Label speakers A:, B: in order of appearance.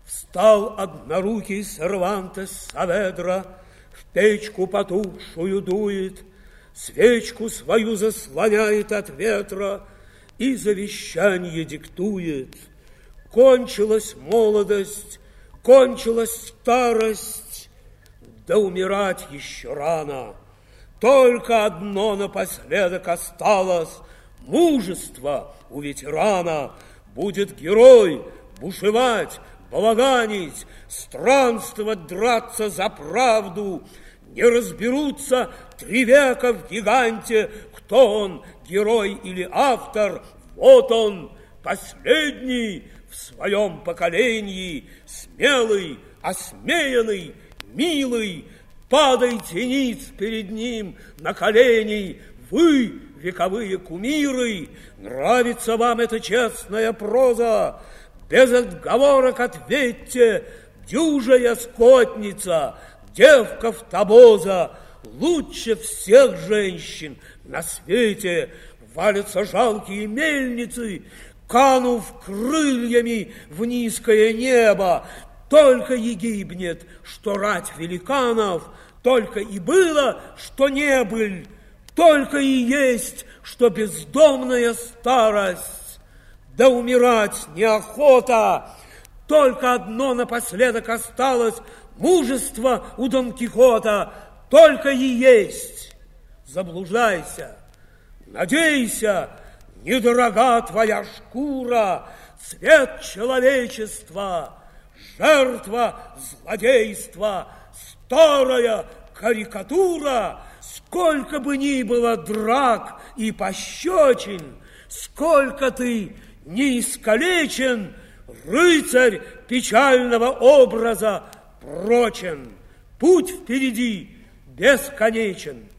A: Встал однорукий Сервантес Саведра, в печку потухшую дует, свечку свою заслоняет от ветра и завещание диктует. Кончилась молодость, кончилась старость, да умирать еще рано. Только одно напоследок осталось — мужество у ветерана. Будет герой бушевать, балаганить, странствовать, драться за правду. Не разберутся 3 века в гиганте, кто он, герой или автор. Вот он, последний в своем поколении, смелый, осмеянный, милый. Падайте ниц перед ним на колени, вы, вековые кумиры. Нравится вам эта честная проза? Без отговорок ответьте: дюжая скотница, девка в тобоза, лучше всех женщин на свете. Валятся жалкие мельницы, канув крыльями в низкое небо. Только и гибнет, что рать великанов, только и было, что не был, только и есть, что бездомная старость. Да умирать неохота, только одно напоследок осталось — мужество у Дон Кихота, только и есть. Заблуждайся, надейся, недорога твоя шкура, цвет человечества, жертва злодейства, старая карикатура. Сколько бы ни было драк и пощечин, сколько ты не искалечен, рыцарь печального образа прочен. Путь впереди бесконечен.